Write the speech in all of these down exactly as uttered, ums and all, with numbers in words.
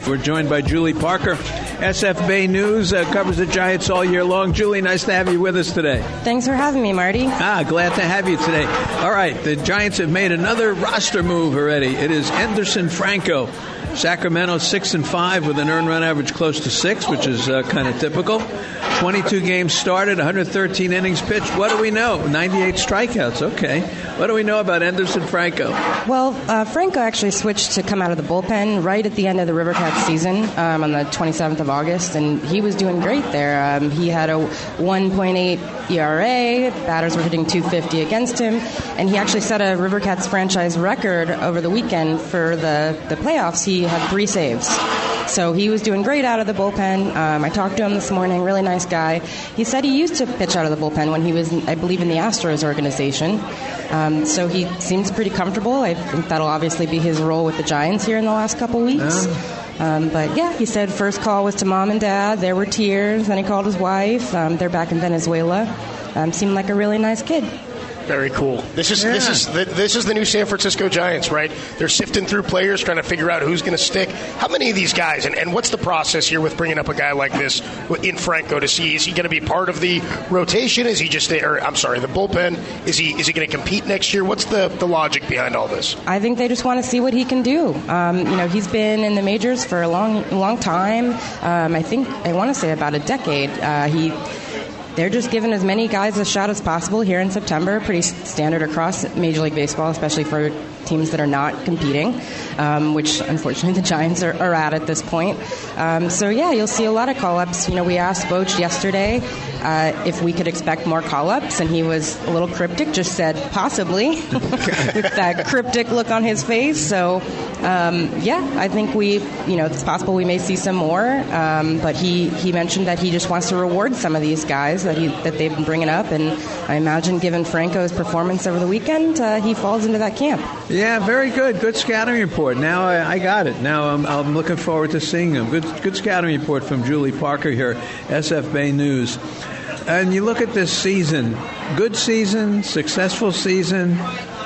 We're joined by Julie Parker. S F Bay News uh, covers the Giants all year long. Julie, nice to have you with us today. Thanks for having me, Marty. Ah, glad to have you today. All right, the Giants have made another roster move already. It is Enderson Franco. Sacramento six and five with an earned run average close to six, which is uh, kind of typical. twenty-two games started, one hundred thirteen innings pitched. What do we know? ninety-eight strikeouts. Okay. What do we know about Enderson Franco? Well, uh, Franco actually switched to come out of the bullpen right at the end of the River Cats season um, on the twenty-seventh of August, and he was doing great there. Um, he had a one point eight E R A. Batters were hitting two fifty against him, and he actually set a River Cats franchise record over the weekend for the, the playoffs. He had three saves. So he was doing great out of the bullpen. Um, I talked to him this morning, really nice guy. He said he used to pitch out of the bullpen when he was, I believe, in the Astros organization. Um, so he seems pretty comfortable. I think that'll obviously be his role with the Giants here in the last couple weeks. Um, but yeah, he said first call was to mom and dad. There were tears. Then he called his wife. Um, they're back in Venezuela. Um, seemed like a really nice kid. Very cool. This is yeah. this is the, this is the new San Francisco Giants, right? They're sifting through players, trying to figure out who's going to stick. How many of these guys, and, and what's the process here with bringing up a guy like this in Franco to see, is he going to be part of the rotation? Is he just, or I'm sorry, the bullpen? Is he is he going to compete next year? What's the, the logic behind all this? I think they just want to see what he can do. Um, you know, he's been in the majors for a long long time. Um, I think I want to say about a decade. Uh, he. They're just giving as many guys a shot as possible here in September. Pretty standard across Major League Baseball, especially for teams that are not competing, um, which unfortunately the Giants are, are at at this point. Um, so yeah, you'll see a lot of call-ups. You know, we asked Boch yesterday uh, if we could expect more call-ups, and he was a little cryptic, just said possibly, with that cryptic look on his face. So um, yeah, I think we, you know, it's possible we may see some more. Um, but he he mentioned that he just wants to reward some of these guys that he that they've been bringing up, and I imagine given Franco's performance over the weekend, uh, he falls into that camp. Yeah, very good. Good scouting report. Now I, I got it. Now I'm, I'm looking forward to seeing him. Good, good scouting report from Julie Parker here, S F Bay News. And you look at this season, good season, successful season.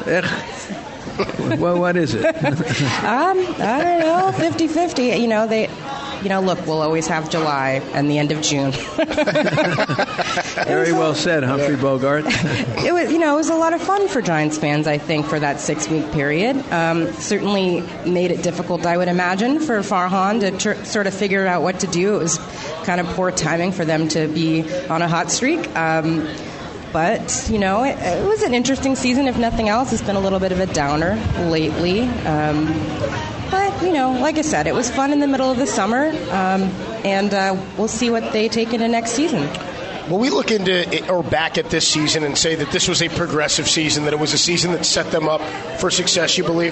Well, what is it? um, I don't know, fifty-fifty. You know, they... You know, look, we'll always have July and the end of June. Very well said, Humphrey Bogart. It was, you know, it was a lot of fun for Giants fans, I think, for that six-week period. Um, certainly made it difficult, I would imagine, for Farhan to tr- sort of figure out what to do. It was kind of poor timing for them to be on a hot streak. Um, But, you know, it, it was an interesting season, if nothing else. It's been a little bit of a downer lately. Um, but, you know, like I said, it was fun in the middle of the summer, um, and uh, we'll see what they take into next season. Will we look into it, or back at this season and say that this was a progressive season, that it was a season that set them up for success, you believe?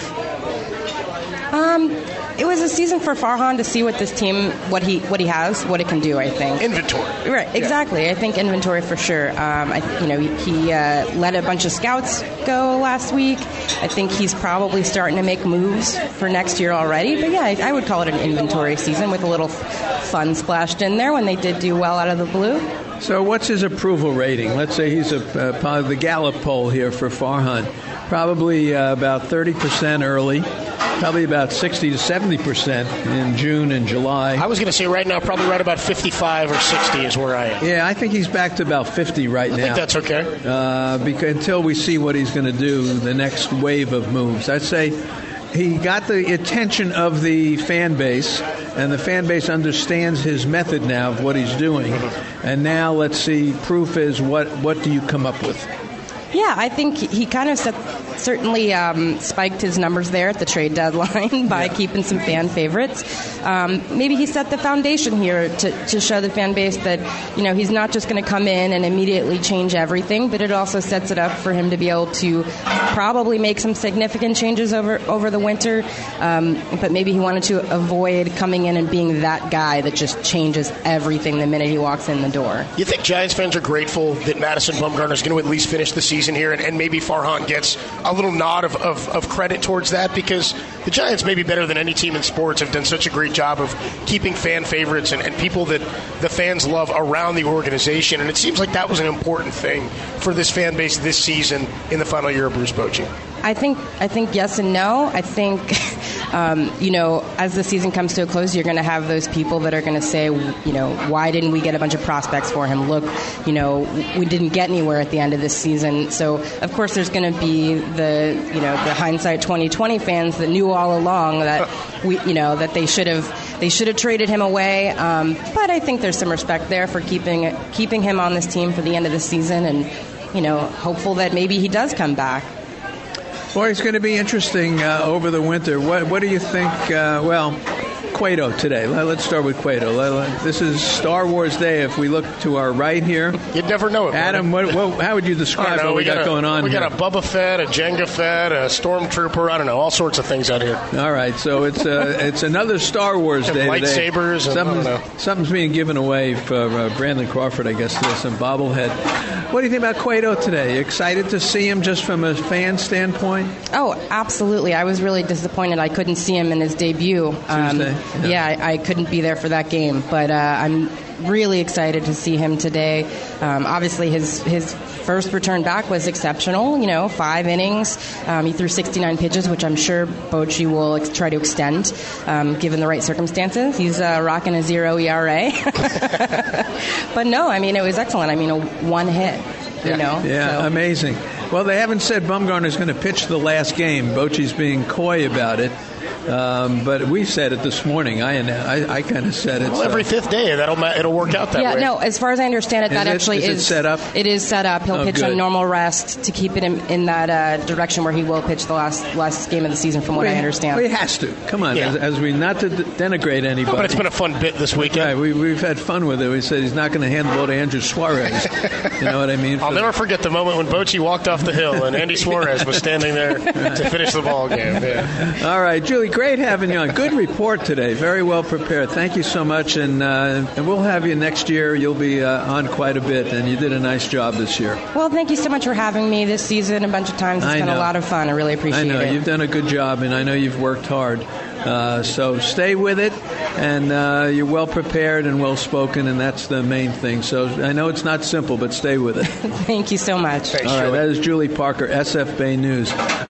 Um, it was a season for Farhan to see what this team, what he what he has, what it can do, I think. Inventory. Right, exactly. Yeah. I think inventory for sure. Um, I, you know, he, he uh, let a bunch of scouts go last week. I think he's probably starting to make moves for next year already. But yeah, I, I would call it an inventory season with a little fun splashed in there when they did do well out of the blue. So what's his approval rating? Let's say he's a uh, part of the Gallup poll here for Farhan. Probably uh, about thirty percent early. Probably about sixty to seventy percent in June and July. I was going to say right now, probably right about fifty-five or sixty is where I am. Yeah, I think he's back to about fifty right I now. I think that's okay. Uh, because, until we see what he's going to do, the next wave of moves. I'd say he got the attention of the fan base, and the fan base understands his method now of what he's doing. And now let's see, proof is what, what do you come up with? Yeah, I think he kind of set, certainly um, spiked his numbers there at the trade deadline by yeah. keeping some fan favorites. Um, maybe he set the foundation here to, to show the fan base that, you know, he's not just going to come in and immediately change everything, but it also sets it up for him to be able to probably make some significant changes over, over the winter. Um, but maybe he wanted to avoid coming in and being that guy that just changes everything the minute he walks in the door. You think Giants fans are grateful that Madison Bumgarner is going to at least finish the season here, and, and maybe Farhan gets a little nod of, of, of credit towards that, because the Giants, maybe better than any team in sports, have done such a great job of keeping fan favorites and, and people that the fans love around the organization, and it seems like that was an important thing for this fan base this season in the final year of Bruce Bochy. I think I think yes and no. I think, um, you know, as the season comes to a close, you're going to have those people that are going to say, you know, why didn't we get a bunch of prospects for him? Look, you know, we didn't get anywhere at the end of this season. So, of course, there's going to be the, you know, the hindsight twenty twenty fans that knew all along that we, you know, that they should have they should have traded him away. Um, but I think there's some respect there for keeping keeping him on this team for the end of the season, and, you know, hopeful that maybe he does come back. Boy, it's going to be interesting uh, over the winter. What what do you think? Uh, well, Cueto today. Let's start with Cueto. This is Star Wars Day. If we look to our right here, you'd never know it. Adam, what, what, how would you describe what we, we got, got a, going on we here? We got a Boba Fett, a Jango Fett, a Stormtrooper. I don't know, all sorts of things out here. All right, so it's uh, it's another Star Wars Day today. Lightsabers. Something's, something's being given away for uh, Brandon Crawford, I guess. Today, some bobblehead. What do you think about Cueto today? You excited to see him just from a fan standpoint? Oh, absolutely. I was really disappointed I couldn't see him in his debut. Um, Tuesday. Yeah, yeah I, I couldn't be there for that game, but uh, I'm really excited to see him today. Um, obviously, his his first return back was exceptional. You know, five innings. Um, he threw sixty-nine pitches, which I'm sure Bochy will ex- try to extend, um, given the right circumstances. He's uh, rocking a zero E R A. But no, I mean, it was excellent. I mean, a one hit. You yeah. know, yeah, so. Amazing. Well, they haven't said Bumgarner's going to pitch the last game. Bochy's being coy about it. Um, but we said it this morning. I I, I kind of said it. Well, every so. fifth day, that'll it'll work out that yeah, way. Yeah, no. As far as I understand it, is that it, actually is, is it set up. It is set up. He'll oh, pitch good. on normal rest to keep it in, in that uh, direction where he will pitch the last last game of the season, from what well, I understand. Well, he has to. Come on, yeah. as, as we not to denigrate anybody. No, but it's been a fun bit this weekend. Right, we we've had fun with it. We said he's not going to hand the ball to Andrew Suarez. You know what I mean? I'll never forget the moment when Bochy walked off the hill and Andy Suarez was standing there to finish the ball game. Yeah. All right, Julie, great having you on. Good report today. Very well prepared. Thank you so much, and uh, and we'll have you next year. You'll be uh, on quite a bit, and you did a nice job this year. Well, thank you so much for having me this season a bunch of times. It's I been know. a lot of fun. I really appreciate it. I know. it. You've done a good job, and I know you've worked hard. Uh, so stay with it, and uh, you're well prepared and well spoken, and that's the main thing. So I know it's not simple, but stay with it. Thank you so much. Thanks, All right, Julie. that is Julie Parker, S F Bay News.